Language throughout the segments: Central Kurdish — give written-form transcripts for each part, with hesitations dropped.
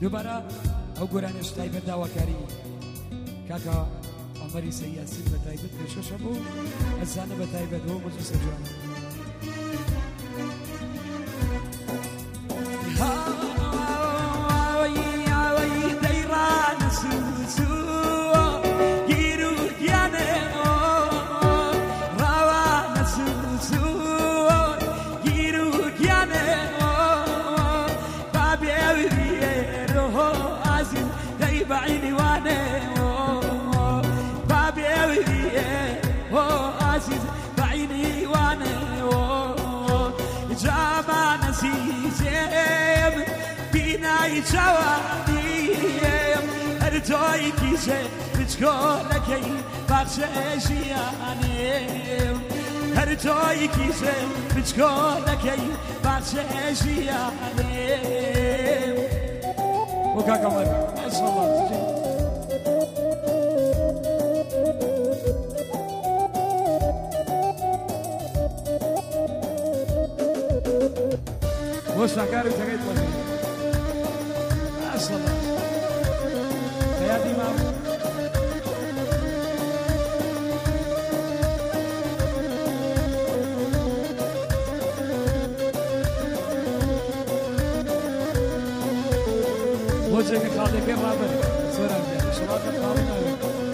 دووبارە ئەو گۆرانش تایبەت داواکاری کاکە ئەمەری سەیاسین بە تایبەت پێشکەشە بوو ئەزانە بە تایبەت بۆ مەجلیس جوان جوانیم هر جایی کیشه بچکولکی بخش ژیانیم هر جایی کیشه بچکولکی بخش ژیانیم وکا کامل ماشاءالله وشکر تغییر کنید اصلا خیاطی مام وجه که خاله که رابر سرم جه شما که خاله نمی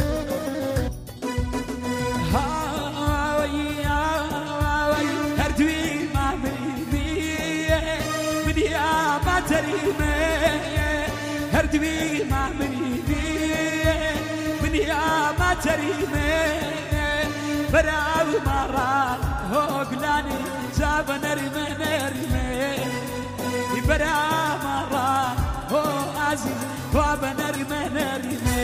هر دوی مامری منیا ماتریمه هر دوی مامری منیا ماتریمه براو ماران هوگلانی زاب نرمه برا ماران هو عزیز زاب نرمه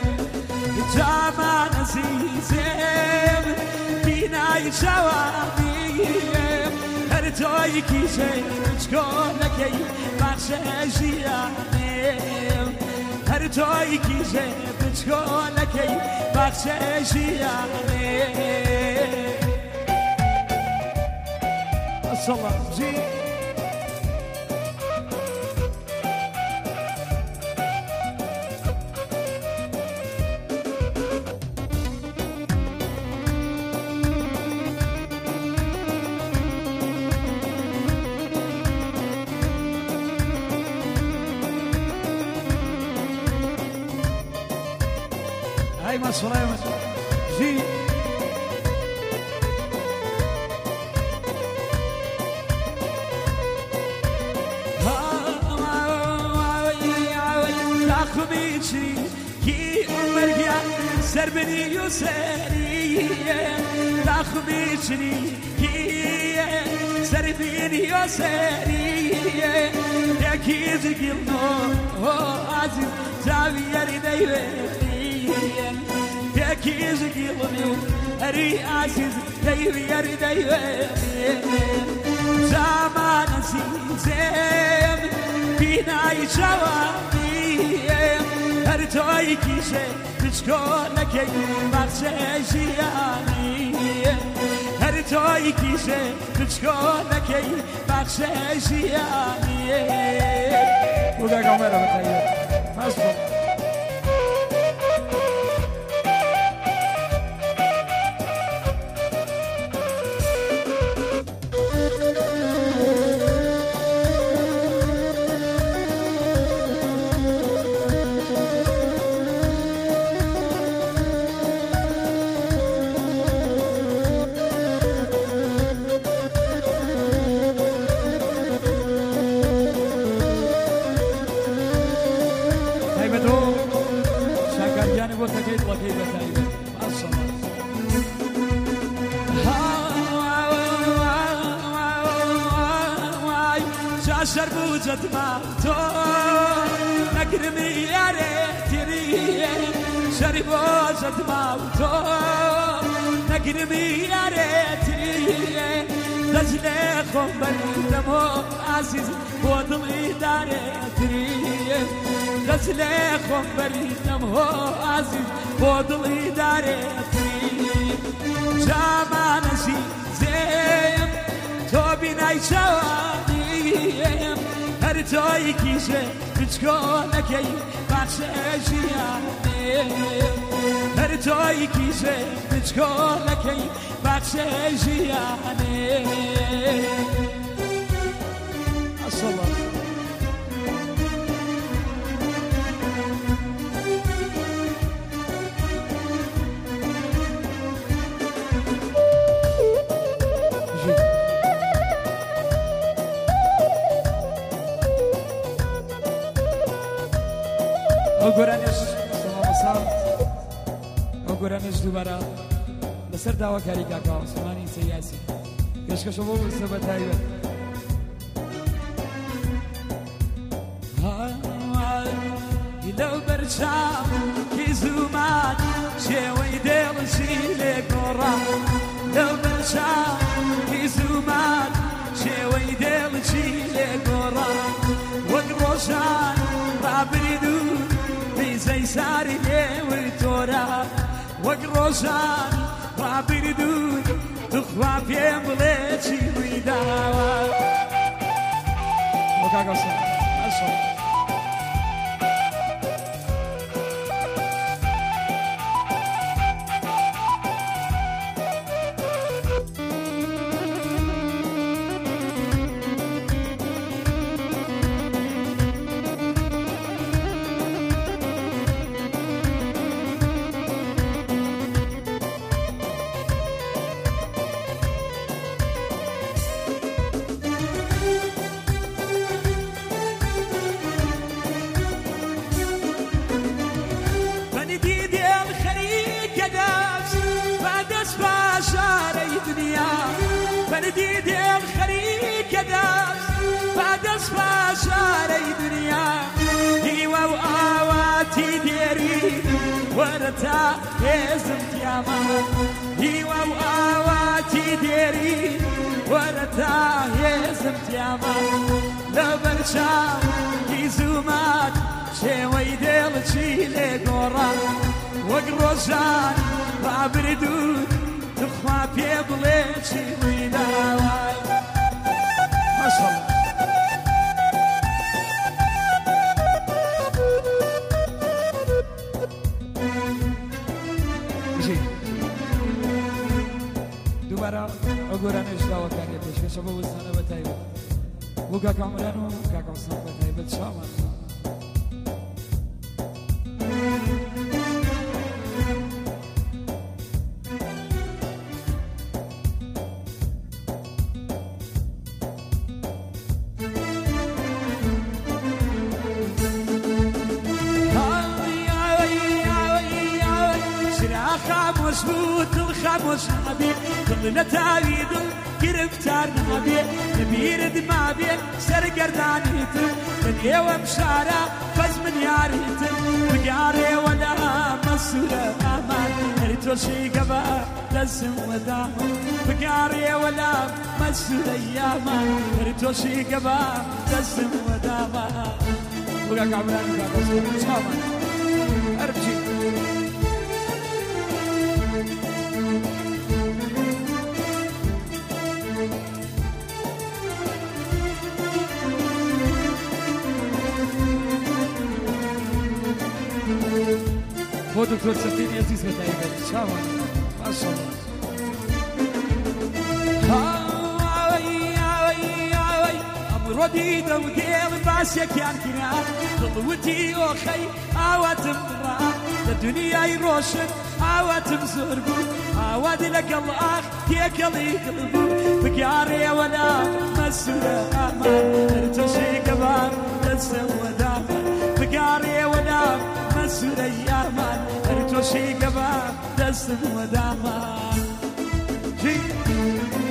جامان عزیزم بینای شوامیم هر جایی کیشه بچکولکی بخش ژیانیم هر جایی کیشه بچکولکی بخش ژیانیم الصلاة جی هاي مصرية جي تاخميشي كي أمريا سربني يسري تاخميشي كي سربني يسري يكيد قلنا عزيز زاوية دايوتي يكيد قلنا أري عزيز دايوتي زمان سيزم بيناي شواميم هر جایی کیشه بچکولکی بخش ژیانیم هر جایی کیشه بچکولکی بخش ژیانیم وکا کامل بخیر ماشاءالله شربوجة ماتو نكرمي يا ريتري شربوجة ماتو نكرمي يا ريتري دجلي خمر دمو عزيز وضمي داريتري دجلي خمر دمو عزيز وضمي داريتري جامان زيم تو بناي شواني هر بردوی کیشه بچکۆنەکەی باخشەژیانێ بردوی کیشه بچکۆنەکەی باخشەژیانێ ئەسڵە ئەو گۆرانش سەڵامەسات ئەو گۆرانش دووبارە لەسەر داواکاری کاکا عوسمانی سەیاسی پێشکەشە بۆ وەستە بە تایبەت لەو بەرچاو کی زوومان شێوەی دێڵشی لێ گۆڕا لەو بەرچاو کی زوومان شێوەی دێڵشی لێ گۆڕا وەک ڕۆژان ڕابرید و بیزەی ساری لێوەی تۆرە وەک ڕۆژان ڕابرید و دخوا پێم بڵێ چی وی داوە بۆ کاکا عوسمان ئەسڵە بردي ديم خريك داس بعد اسفا شاري دنيا هيوا وآواتي ديري ورتا يزمت يا ما هيوا وآواتي ديري ورتا يزمت يا ما لبرشا يزومات شوي ديل تشيلي قورا وقروشان بابردود تخوا بيبلي تشيلي داواي ما شاء الله دوباره ئەگۆرانش داواکاریە پێشکەشە بۆ وەستانە بە تایبەت بۆ کاکا عومران و کاکا عوسمان بە تایبەت شامان مزبوط الخمس نبي كلنا تعيد كرفتار نبي نبيرد ما بي سرقردانيت من يوم شارع فز من ياريت بقاري ولا مسؤولة أمان ريتو شي قبا لازم ودام بقاري ولا مسؤولة يامان ريتو شي قبا لازم ودام وقاك عمران وقاك عوسمان شامان أربجي بۆ دکتۆر سەفینی عەزیز بە تایبەت چاوان ماشەڵڵا ئەمڕۆ دیدە و دێڵ باسێکیان کرا دڵوتی ئۆخەی ئاواتم ڕا لە دنیای ڕۆشن ئاواتم زۆر بوو ئاوات لەگەڵ ئاخ تێکەڵی دڵ بوو بگارێوە لە مەسوولە ئامان هەر تۆشی گەبان دەستم وەدامان بگارێوە لە مسؤولة يامان هر توشي قبا دستم ودامان